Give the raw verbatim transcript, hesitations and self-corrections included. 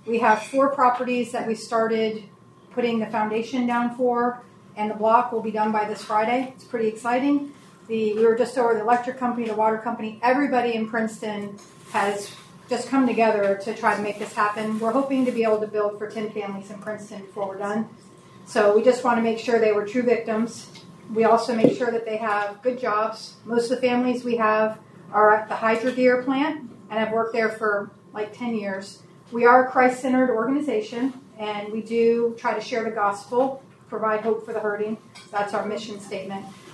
We have four properties that we started putting the foundation down for, and the block will be done by this Friday. It's pretty exciting. The, we were just over the electric company, the water company. Everybody in Princeton has just come together to try to make this happen. We're hoping to be able to build for ten families in Princeton before we're done. So we just want to make sure they were true victims. We also make sure that they have good jobs. Most of the families we have are at the Hydrogear plant and have worked there for like ten years. We are a Christ-centered organization, and we do try to share the gospel, provide hope for the hurting. That's our mission statement.